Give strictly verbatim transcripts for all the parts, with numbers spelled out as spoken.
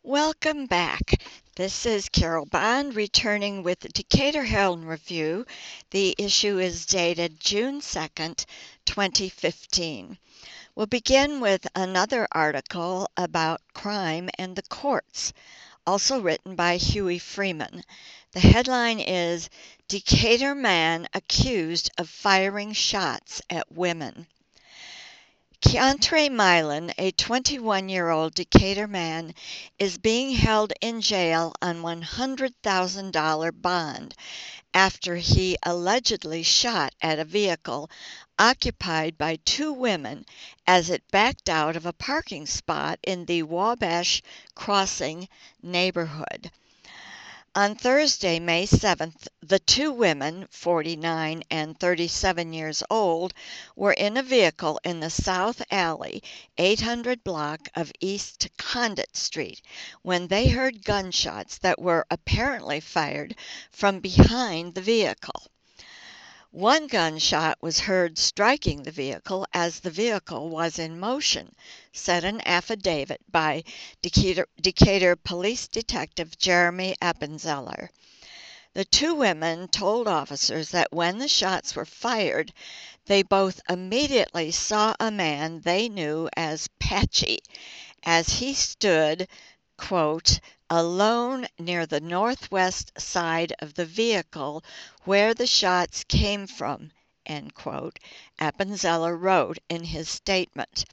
Welcome back. This is Carol Bond returning with the Decatur Herald Review. The issue is dated June second, twenty fifteen. We'll begin with another article about crime and the courts, also written by Huey Freeman. The headline is Decatur Man Accused of Firing Shots at Women. Keontre Milan, a twenty-one-year-old Decatur man, is being held in jail on one hundred thousand dollars bond after he allegedly shot at a vehicle occupied by two women as it backed out of a parking spot in the Wabash Crossing neighborhood. On Thursday, May seventh, the two women, forty-nine and thirty-seven years old, were in a vehicle in the South Alley, eight hundred block of East Condit Street, when they heard gunshots that were apparently fired from behind the vehicle. One gunshot was heard striking the vehicle as the vehicle was in motion, said an affidavit by Decatur, Decatur Police Detective Jeremy Appenzeller. The two women told officers that when the shots were fired, they both immediately saw a man they knew as Patchy, as he stood, quote, alone near the northwest side of the vehicle where the shots came from, end quote, Appenzeller wrote in his statement.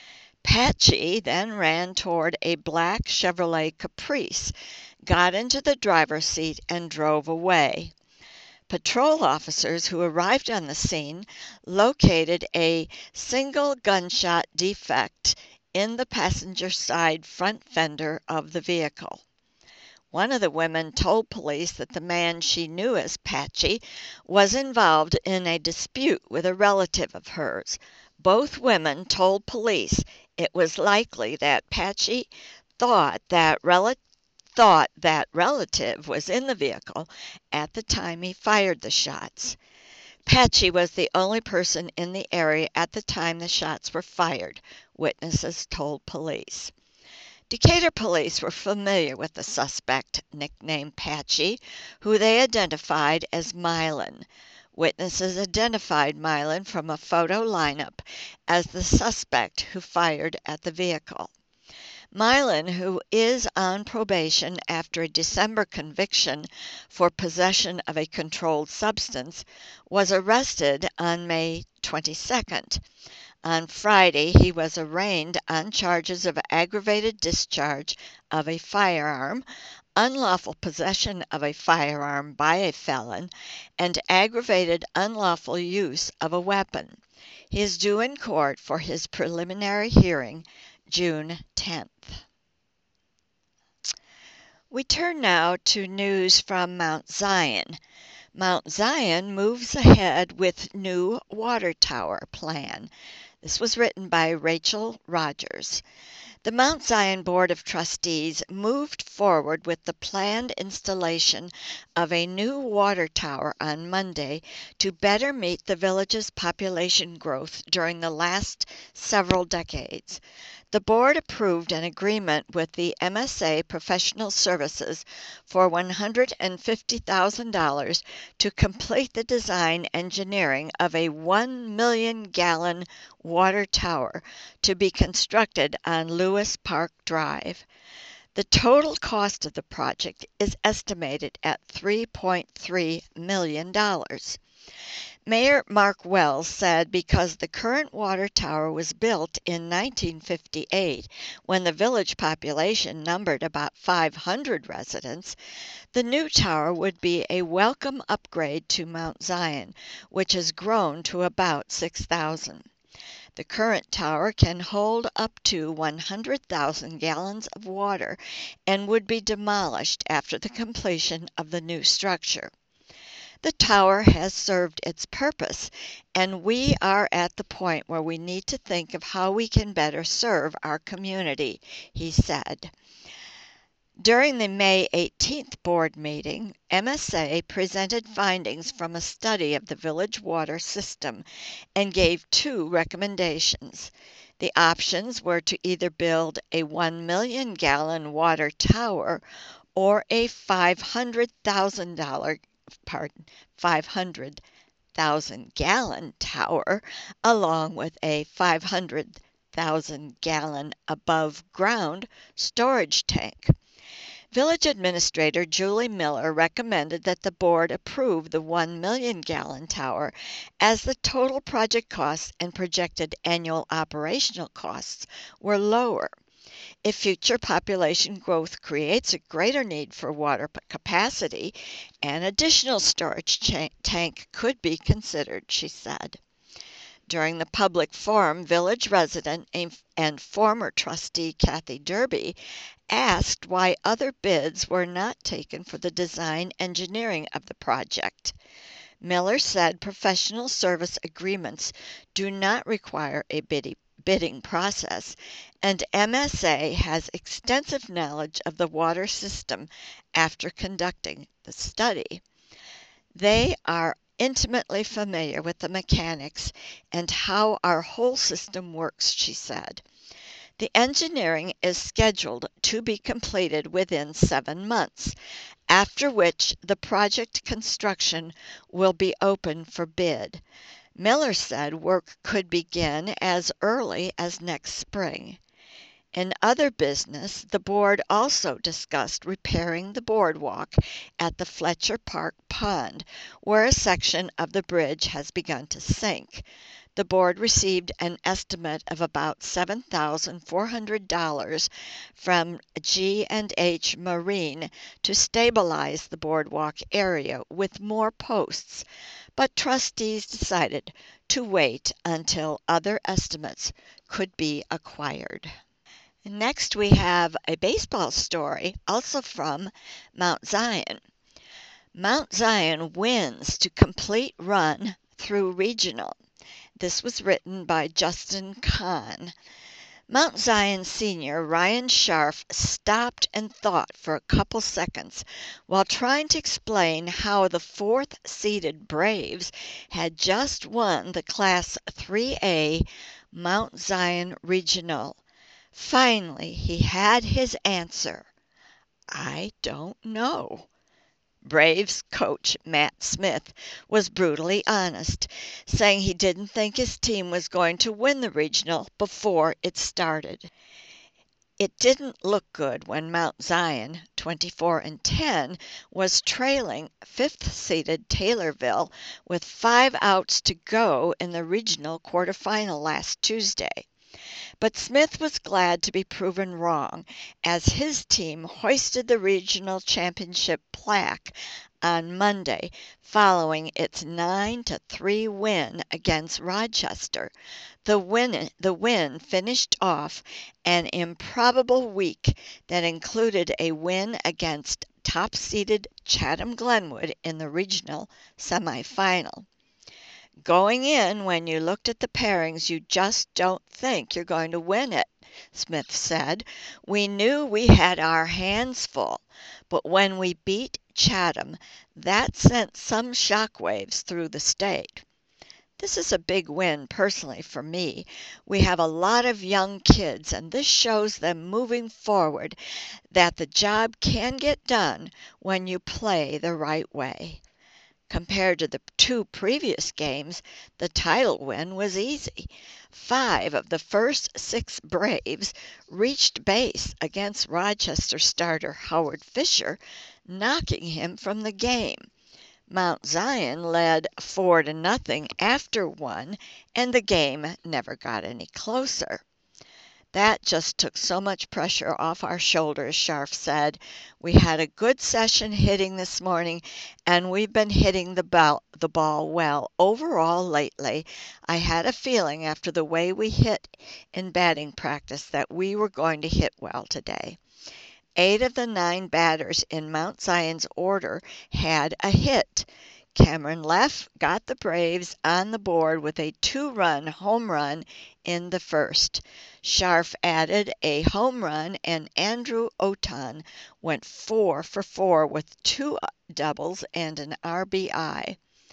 Patchy then ran toward a black Chevrolet Caprice, got into the driver's seat, and drove away. Patrol officers who arrived on the scene located a single gunshot defect in the passenger side front fender of the vehicle. One of the women told police that the man she knew as Patchy was involved in a dispute with a relative of hers. Both women told police it was likely that Patchy thought that rel- thought that relative was in the vehicle at the time he fired the shots. Patchy was the only person in the area at the time the shots were fired, witnesses told police. Decatur police were familiar with the suspect, nicknamed Patchy, who they identified as Milan. Witnesses identified Milan from a photo lineup as the suspect who fired at the vehicle. Milan, who is on probation after a December conviction for possession of a controlled substance, was arrested on May twenty-second. On Friday, he was arraigned on charges of aggravated discharge of a firearm, unlawful possession of a firearm by a felon, and aggravated unlawful use of a weapon. He is due in court for his preliminary hearing June tenth. We turn now to news from Mount Zion. Mount Zion moves ahead with new water tower plan. This was written by Rachel Rogers. The Mount Zion Board of Trustees moved forward with the planned installation of a new water tower on Monday to better meet the village's population growth during the last several decades. The board approved an agreement with the M S A Professional Services for one hundred fifty thousand dollars to complete the design engineering of a one million gallon water tower to be constructed on Lewis Park Drive. The total cost of the project is estimated at three point three million dollars. Mayor Mark Wells said because the current water tower was built in nineteen fifty-eight, when the village population numbered about five hundred residents, the new tower would be a welcome upgrade to Mount Zion, which has grown to about six thousand. The current tower can hold up to one hundred thousand gallons of water and would be demolished after the completion of the new structure. The tower has served its purpose, and we are at the point where we need to think of how we can better serve our community, he said. During the May eighteenth board meeting, M S A presented findings from a study of the village water system and gave two recommendations. The options were to either build a one million gallon water tower or a five hundred thousand dollars pardon, five hundred thousand gallon tower, along with a five hundred thousand gallon above ground storage tank. Village Administrator Julie Miller recommended that the board approve the one million gallon tower as the total project costs and projected annual operational costs were lower. If future population growth creates a greater need for water capacity, an additional storage tank could be considered, she said. During the public forum, village resident and former trustee Kathy Derby asked why other bids were not taken for the design engineering of the project. Miller said professional service agreements do not require a bidding process, and M S A has extensive knowledge of the water system after conducting the study. They are intimately familiar with the mechanics and how our whole system works, she said. The engineering is scheduled to be completed within seven months, after which the project construction will be open for bid. Miller said work could begin as early as next spring. In other business, the board also discussed repairing the boardwalk at the Fletcher Park Pond, where a section of the bridge has begun to sink. The board received an estimate of about seven thousand four hundred dollars from G and H Marine to stabilize the boardwalk area with more posts, but trustees decided to wait until other estimates could be acquired. Next, we have a baseball story, also from Mount Zion. Mount Zion wins to complete run through regional. This was written by Justin Kahn. Mount Zion senior Ryan Scharf stopped and thought for a couple seconds while trying to explain how the fourth-seeded Braves had just won the Class three A Mount Zion Regional. Finally, he had his answer. I don't know. Braves coach Matt Smith was brutally honest, saying he didn't think his team was going to win the regional before it started. It didn't look good when Mount Zion, twenty-four and ten, was trailing fifth-seeded Taylorville with five outs to go in the regional quarterfinal last Tuesday. But Smith was glad to be proven wrong, as his team hoisted the regional championship plaque on Monday following its nine to three win against Rochester. The win, the win finished off an improbable week that included a win against top-seeded Chatham-Glenwood in the regional semifinal. Going in, when you looked at the pairings, you just don't think you're going to win it, Smith said. We knew we had our hands full, but when we beat Chatham, that sent some shockwaves through the state. This is a big win personally for me. We have a lot of young kids, and this shows them moving forward that the job can get done when you play the right way. Compared to the two previous games, the title win was easy. Five of the first six Braves reached base against Rochester starter Howard Fisher, knocking him from the game. Mount Zion led four to nothing after one, and the game never got any closer. That just took so much pressure off our shoulders, Scharf said. We had a good session hitting this morning, and we've been hitting the ball, the ball well overall lately. I had a feeling after the way we hit in batting practice that we were going to hit well today. Eight of the nine batters in Mount Zion's order had a hit. Cameron Leff got the Braves on the board with a two-run home run in the first. Scharf added a home run, and Andrew Oton went four for four with two doubles and an R B I.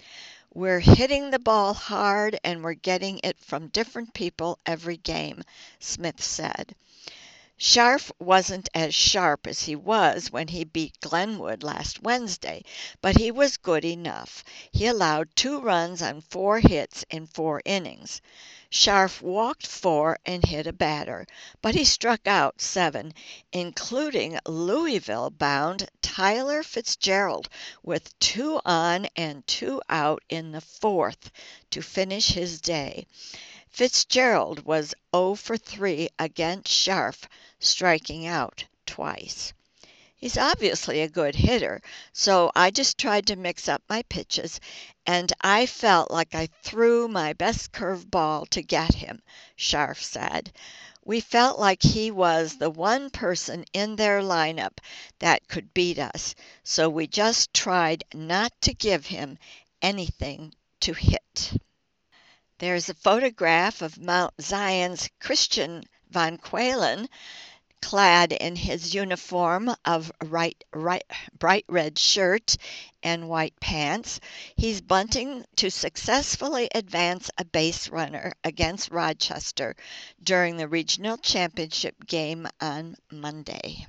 We're hitting the ball hard and we're getting it from different people every game, Smith said. Scharf wasn't as sharp as he was when he beat Glenwood last Wednesday, but he was good enough. He allowed two runs on four hits in four innings. Scharf walked four and hit a batter, but he struck out seven, including Louisville-bound Tyler Fitzgerald with two on and two out in the fourth to finish his day. Fitzgerald was oh for three against Scharf, striking out twice. He's obviously a good hitter, so I just tried to mix up my pitches, and I felt like I threw my best curveball to get him, Scharf said. We felt like he was the one person in their lineup that could beat us, so we just tried not to give him anything to hit. There's a photograph of Mount Zion's Christian Van Qualen, clad in his uniform of right, right, bright red shirt and white pants. He's bunting to successfully advance a base runner against Rochester during the regional championship game on Monday.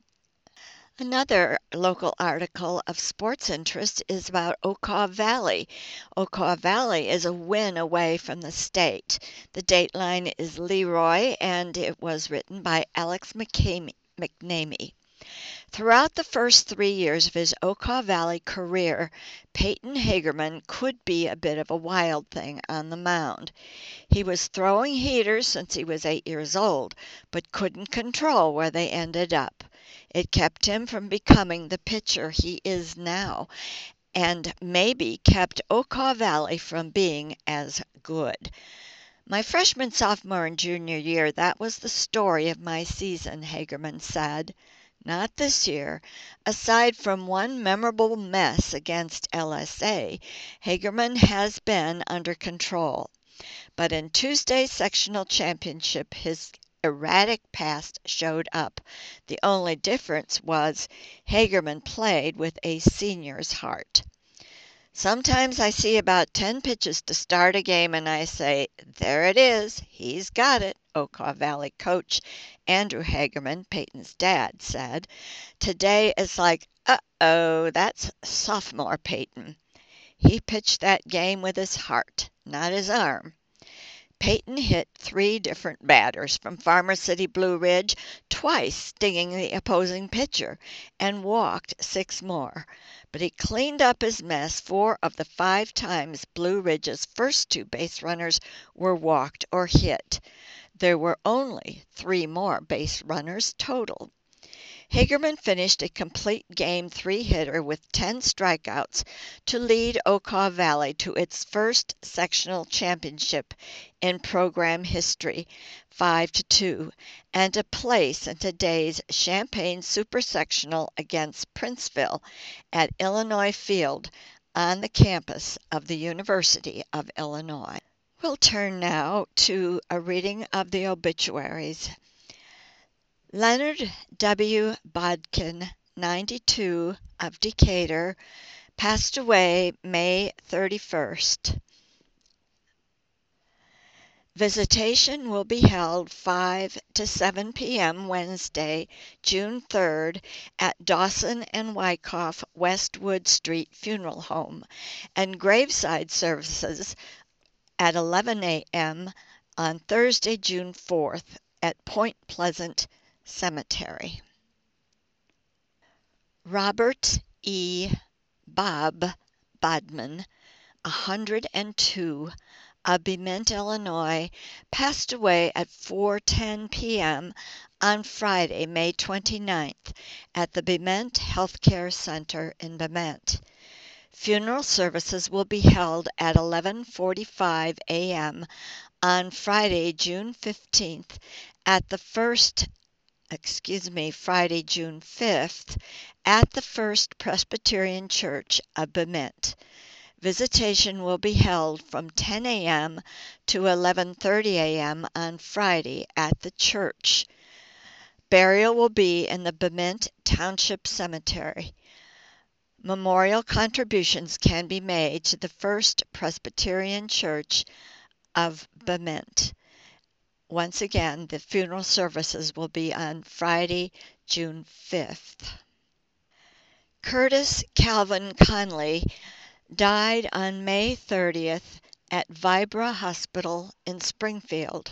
Another local article of sports interest is about Okaw Valley. Okaw Valley is a win away from the state. The dateline is Leroy, and it was written by Alex McNamee. Throughout the first three years of his Okaw Valley career, Peyton Hagerman could be a bit of a wild thing on the mound. He was throwing heaters since he was eight years old, but couldn't control where they ended up. It kept him from becoming the pitcher he is now, and maybe kept Okaw Valley from being as good. My freshman, sophomore, and junior year, that was the story of my season, Hagerman said. Not this year. Aside from one memorable mess against L S A, Hagerman has been under control. But in Tuesday's sectional championship, his erratic past showed up. The only difference was Hagerman played with a senior's heart. Sometimes I see about ten pitches to start a game and I say, there it is, he's got it, Okaw Valley coach Andrew Hagerman, Peyton's dad, said. Today it's like, uh-oh, that's sophomore Peyton. He pitched that game with his heart, not his arm. Peyton hit three different batters from Farmer City Blue Ridge, twice stinging the opposing pitcher, and walked six more. But he cleaned up his mess four of the five times Blue Ridge's first two base runners were walked or hit. There were only three more base runners total. Hagerman finished a complete game three-hitter with ten strikeouts to lead Okaw Valley to its first sectional championship in program history, five to two, and a place in today's Champaign Super Sectional against Princeville at Illinois Field on the campus of the University of Illinois. We'll turn now to a reading of the obituaries. Leonard W. Bodkin, ninety-two, of Decatur, passed away May thirty-first. Visitation will be held five to seven p.m. Wednesday, June third, at Dawson and Wyckoff Westwood Street Funeral Home, and graveside services at eleven a.m. on Thursday, June fourth, at Point Pleasant Cemetery. Robert E. Bob Bodman, one hundred two, of Bement, Illinois, passed away at four ten p.m. on Friday, May twenty-ninth, at the Bement Healthcare Center in Bement. Funeral services will be held at eleven forty-five a.m. on Friday, June fifteenth, at the first excuse me, Friday, June fifth, at the First Presbyterian Church of Bement. Visitation will be held from ten a.m. to eleven thirty a.m. on Friday at the church. Burial will be in the Bement Township Cemetery. Memorial contributions can be made to the First Presbyterian Church of Bement. Once again, the funeral services will be on Friday, June fifth. Curtis Calvin Conley died on May thirtieth at Vibra Hospital in Springfield.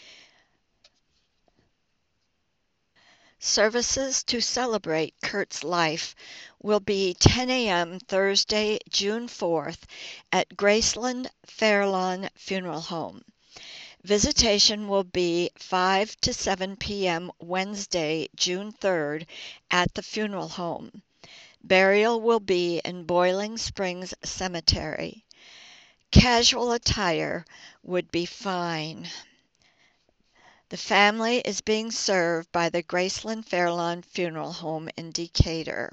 Services to celebrate Kurt's life will be ten a.m. Thursday, June fourth at Graceland Fairlawn Funeral Home. Visitation will be five to seven p.m. Wednesday, June third at the funeral home. Burial will be in Boiling Springs Cemetery. Casual attire would be fine. The family is being served by the Graceland Fairlawn Funeral Home in Decatur.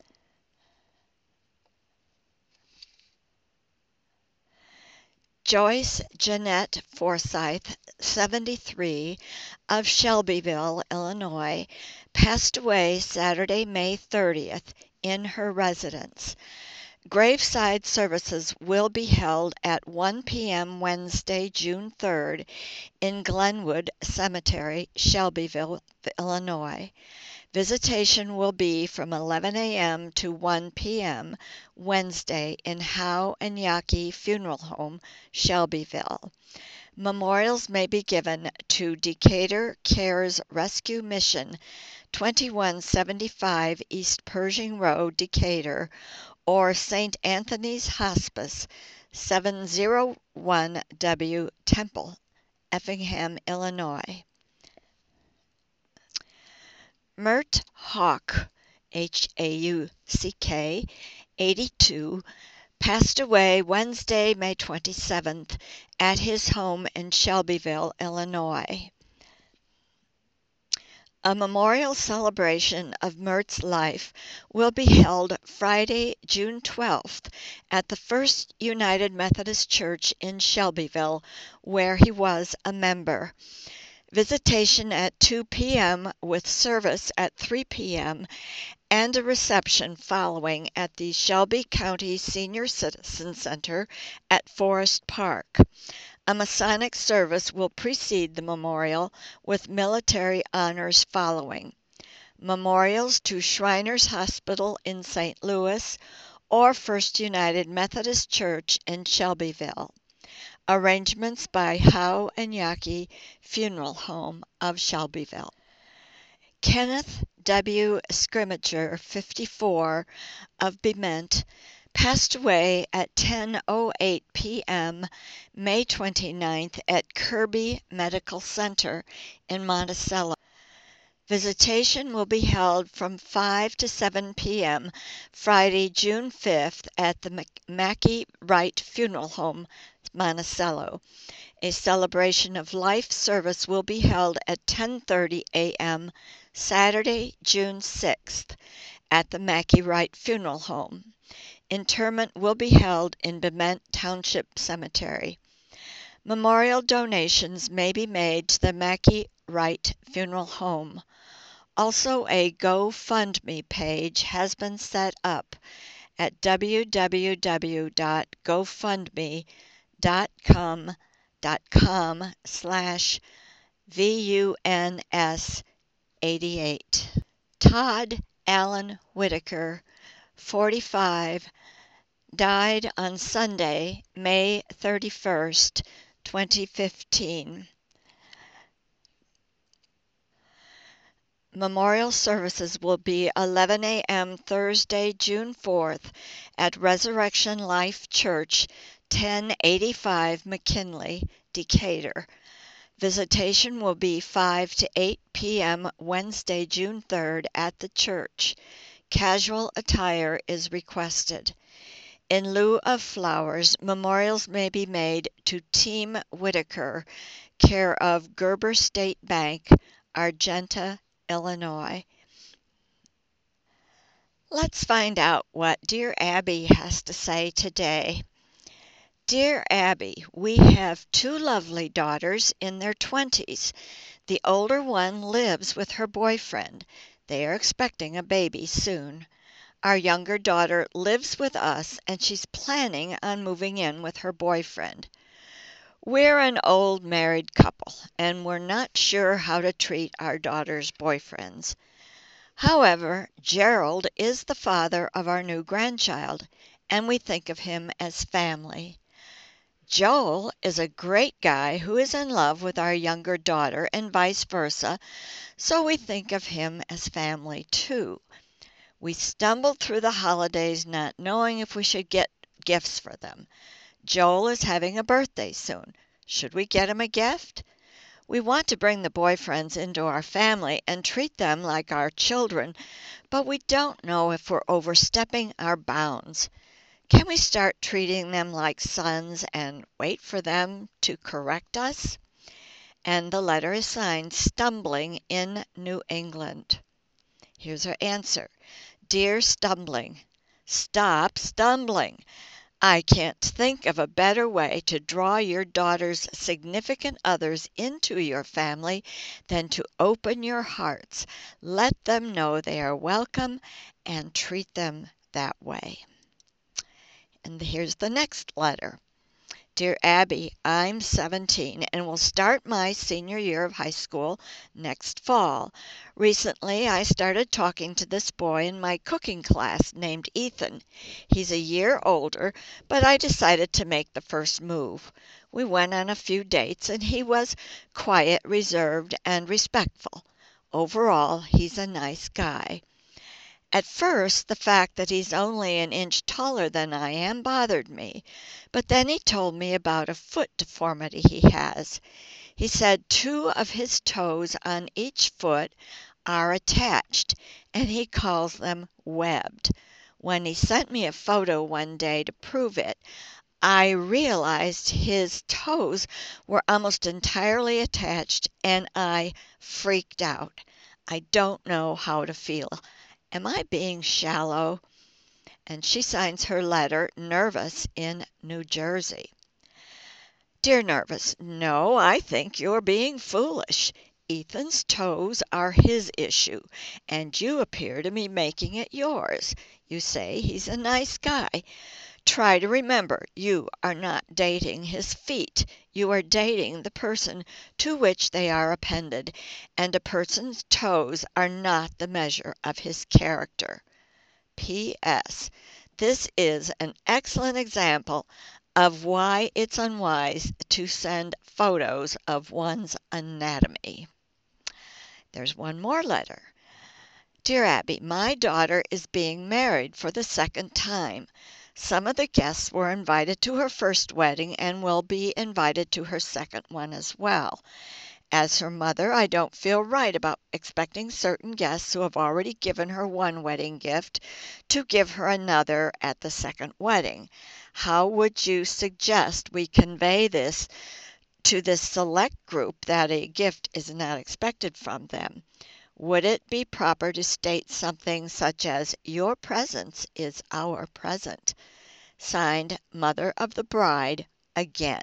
Joyce Jeanette Forsyth, seventy-three, of Shelbyville, Illinois, passed away Saturday, May thirtieth, in her residence. Graveside services will be held at one p.m. Wednesday, June third, in Glenwood Cemetery, Shelbyville, Illinois. Visitation will be from eleven a.m. to one p.m. Wednesday in Howe and Yaki Funeral Home, Shelbyville. Memorials may be given to Decatur Cares Rescue Mission, twenty-one seventy-five East Pershing Road, Decatur, or Saint Anthony's Hospice, seven oh one W Temple, Effingham, Illinois. Mert Hauck, H A U C K, eighty-two, passed away Wednesday, May twenty-seventh, at his home in Shelbyville, Illinois. A memorial celebration of Mert's life will be held Friday, June twelfth, at the First United Methodist Church in Shelbyville, where he was a member. Visitation at two p.m. with service at three p.m. and a reception following at the Shelby County Senior Citizen Center at Forest Park. A Masonic service will precede the memorial with military honors following. Memorials to Shriners Hospital in Saint Louis or First United Methodist Church in Shelbyville. Arrangements by Howe and Yaki Funeral Home of Shelbyville. Kenneth W. Scrimmager, fifty-four, of Bement, passed away at ten oh eight p.m. May twenty-ninth at Kirby Medical Center in Monticello. Visitation will be held from five to seven p.m. Friday, June fifth at the Mackey Wright Funeral Home, Monticello. A celebration of life service will be held at ten thirty a.m. Saturday, June sixth at the Mackey Wright Funeral Home. Interment will be held in Bement Township Cemetery. Memorial donations may be made to the Mackey Wright Funeral Home. Also, a GoFundMe page has been set up at w w w dot gofundme dot com dot com slash V U N S eighty-eight. Todd Allen Whitaker, forty-five, died on Sunday, May thirty-first, twenty fifteen. Memorial services will be eleven a.m. Thursday, June fourth at Resurrection Life Church, ten eighty-five McKinley, Decatur. Visitation will be five to eight p.m. Wednesday, June third at the church. Casual attire is requested. In lieu of flowers, memorials may be made to Team Whitaker, care of Gerber State Bank, Argenta, Illinois. Let's find out what Dear Abby has to say today. Dear Abby, we have two lovely daughters in their twenties. The older one lives with her boyfriend. They are expecting a baby soon. Our younger daughter lives with us and she's planning on moving in with her boyfriend. We're an old married couple and we're not sure how to treat our daughter's boyfriends. However, Gerald is the father of our new grandchild, and we think of him as family. Joel is a great guy who is in love with our younger daughter and vice versa, so we think of him as family too. We stumbled through the holidays not knowing if we should get gifts for them. Joel is having a birthday soon. Should we get him a gift? We want to bring the boyfriends into our family and treat them like our children, but we don't know if we're overstepping our bounds. Can we start treating them like sons and wait for them to correct us? And the letter is signed Stumbling in New England. Here's her answer. Dear Stumbling, stop stumbling. I can't think of a better way to draw your daughter's significant others into your family than to open your hearts, let them know they are welcome, and treat them that way. And here's the next letter. Dear Abby, I'm seventeen and will start my senior year of high school next fall. Recently, I started talking to this boy in my cooking class named Ethan. He's a year older, but I decided to make the first move. We went on a few dates and he was quiet, reserved, and respectful. Overall, he's a nice guy. At first, the fact that he's only an inch taller than I am bothered me, but then he told me about a foot deformity he has. He said two of his toes on each foot are attached, and he calls them webbed. When he sent me a photo one day to prove it, I realized his toes were almost entirely attached, and I freaked out. I don't know how to feel. Am I being shallow? And she signs her letter, Nervous in New Jersey. Dear Nervous, no, I think you're being foolish. Ethan's toes are his issue, and you appear to be making it yours. You say he's a nice guy. Try to remember you are not dating his feet. You are dating the person to which they are appended, and a person's toes are not the measure of his character. P S. This is an excellent example of why it's unwise to send photos of one's anatomy. There's one more letter. Dear Abby, my daughter is being married for the second time. Some of the guests were invited to her first wedding and will be invited to her second one as well. As her mother, I don't feel right about expecting certain guests who have already given her one wedding gift to give her another at the second wedding. How would you suggest we convey this to this select group that a gift is not expected from them? Would it be proper to state something such as, "Your presence is our present"? Signed, Mother of the Bride, again.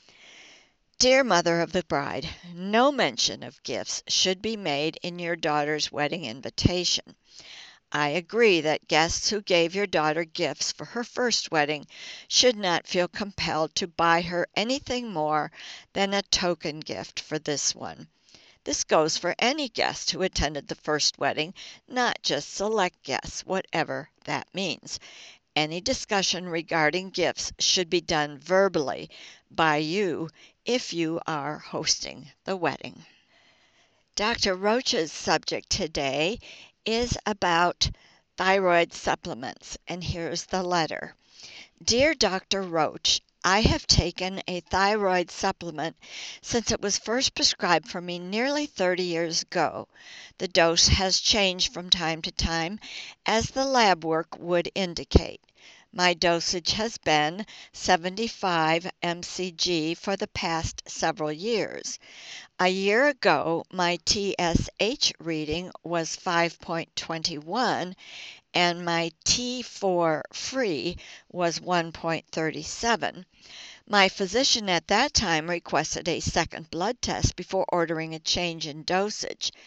Dear Mother of the Bride, no mention of gifts should be made in your daughter's wedding invitation. I agree that guests who gave your daughter gifts for her first wedding should not feel compelled to buy her anything more than a token gift for this one. This goes for any guest who attended the first wedding, not just select guests, whatever that means. Any discussion regarding gifts should be done verbally by you if you are hosting the wedding. Doctor Roach's subject today is about thyroid supplements, and here's the letter. Dear Doctor Roach, I have taken a thyroid supplement since it was first prescribed for me nearly thirty years ago. The dose has changed from time to time, as the lab work would indicate. My dosage has been seventy-five milligrams per kilogram for the past several years. A year ago, my T S H reading was five point two one and my T four free was one point three seven. My physician at that time requested a second blood test before ordering a change in dosage.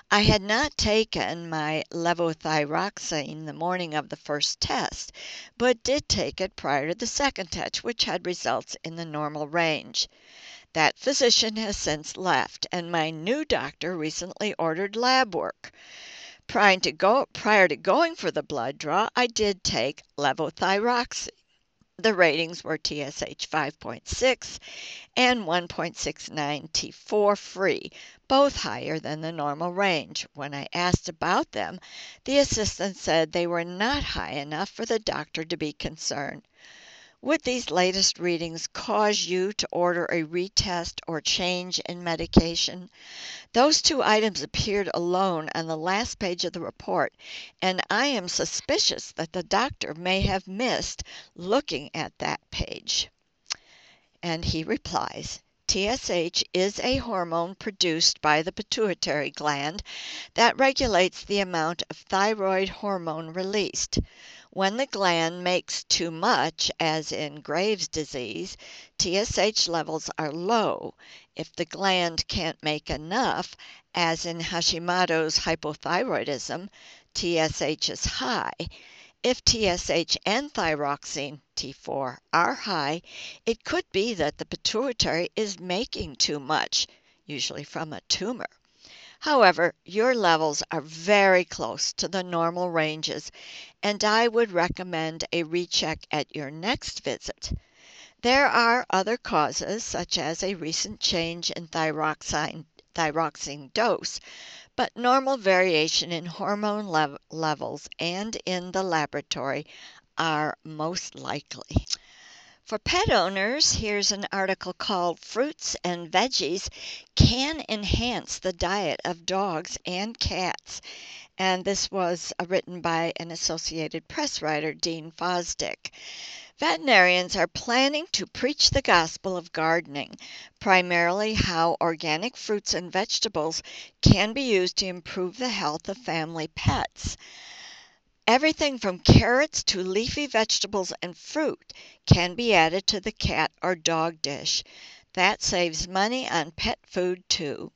I had not taken my levothyroxine the morning of the first test, but did take it prior to the second test, which had results in the normal range. That physician has since left, and my new doctor recently ordered lab work. Prior to, go, prior to going for the blood draw, I did take levothyroxine. The ratings were T S H five point six and one point six nine T four free, both higher than the normal range. When I asked about them, the assistant said they were not high enough for the doctor to be concerned. Would these latest readings cause you to order a retest or change in medication? Those two items appeared alone on the last page of the report, and I am suspicious that the doctor may have missed looking at that page. And he replies, T S H is a hormone produced by the pituitary gland that regulates the amount of thyroid hormone released. When the gland makes too much, as in Graves' disease, T S H levels are low. If the gland can't make enough, as in Hashimoto's hypothyroidism, T S H is high. If T S H and thyroxine T four are high, it could be that the pituitary is making too much, usually from a tumor. However, your levels are very close to the normal ranges, and I would recommend a recheck at your next visit. There are other causes, such as a recent change in thyroxine, thyroxine dose, but normal variation in hormone lev- levels and in the laboratory are most likely. For pet owners, here's an article called Fruits and Veggies Can Enhance the Diet of Dogs and Cats. And this was uh, written by an Associated Press writer, Dean Fosdick. Veterinarians are planning to preach the gospel of gardening, primarily how organic fruits and vegetables can be used to improve the health of family pets. Everything from carrots to leafy vegetables and fruit can be added to the cat or dog dish. That saves money on pet food too.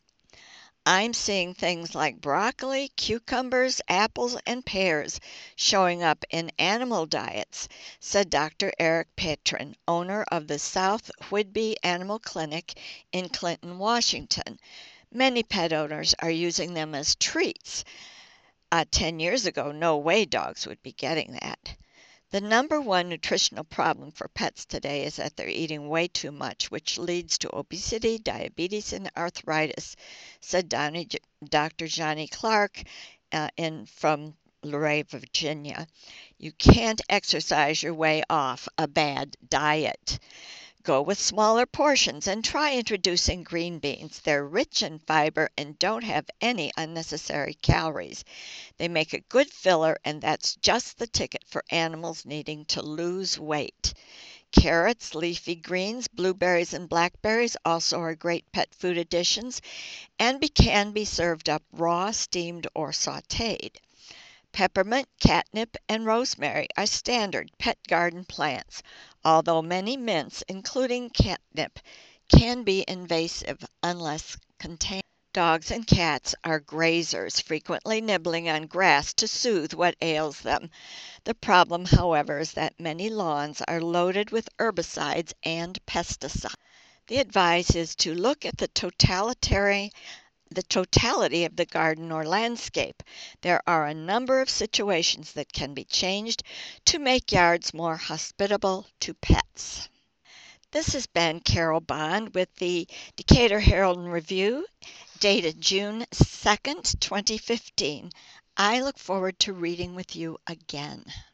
I'm seeing things like broccoli, cucumbers, apples, and pears showing up in animal diets, said Doctor Eric Patron, owner of the South Whidbey Animal Clinic in Clinton, Washington. Many pet owners are using them as treats. Uh, ten years ago, no way dogs would be getting that. The number one nutritional problem for pets today is that they're eating way too much, which leads to obesity, diabetes, and arthritis, said Doctor Johnny Clark uh, in, from Luray, Virginia. You can't exercise your way off a bad diet. Go with smaller portions and try introducing green beans. They're rich in fiber and don't have any unnecessary calories. They make a good filler, and that's just the ticket for animals needing to lose weight. Carrots, leafy greens, blueberries, and blackberries also are great pet food additions and be, can be served up raw, steamed, or sautéed. Peppermint, catnip, and rosemary are standard pet garden plants, although many mints, including catnip, can be invasive unless contained. Dogs and cats are grazers, frequently nibbling on grass to soothe what ails them. The problem, however, is that many lawns are loaded with herbicides and pesticides. The advice is to look at the totalitarian the totality of the garden or landscape. There are a number of situations that can be changed to make yards more hospitable to pets. This has been Carol Bond with the Decatur Herald and Review, dated June second, twenty fifteen. I look forward to reading with you again.